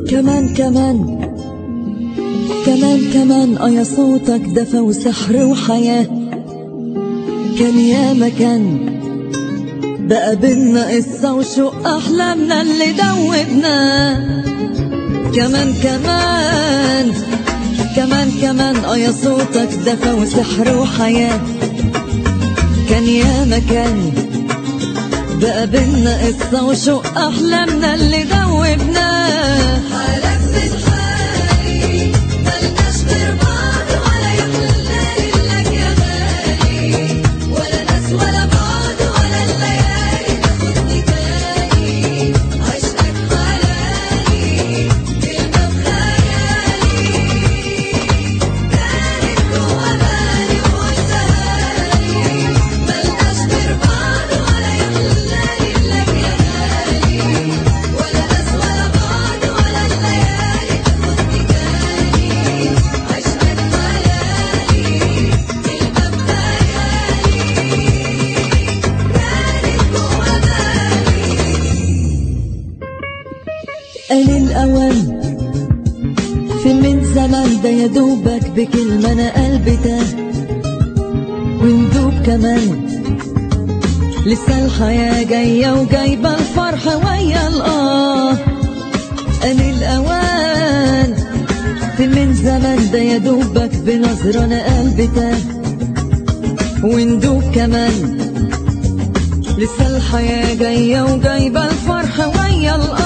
كمان كمان كمان كمان يا صوتك دفى وسحر وحياة. كان يا مكان بقى بينا قصة وشوق أحلامنا اللي دوبنا. كمان كمان كمان كمان يا صوتك دفى وسحر وحياة. كان يا مكان بقى بينا قصة وشوق أحلامنا اللي دوبنا. حالك من حالي ملناش غير بعض ولا يحلالي لك يا غالي، ولا ناس ولا بعض ولا الليالي تاخدني تاني. عشقك حلالي كلمة بخيالي، كانت جوا بالي وقلتها لي. ملناش غير بعض ولا يحلالي لك يا غالي، ولا ناس ولا بعض ولا الليالي تاخدني تاني. عشقك حلالي كلمة بخيالي، كانت جوا بالي. قال الأوان في من زمان ده يا دوبك بكلمة أنا قلبي تاه وندوب كمان. لسه الحياة جاية وجايبة الفرح ويا الآه. قال الأوان في من زمان ده يا دوبك بنظرة أنا قلبي تاه وندوب كمان. لسه الحياة جاية وجايبة الفرح ويا الآه.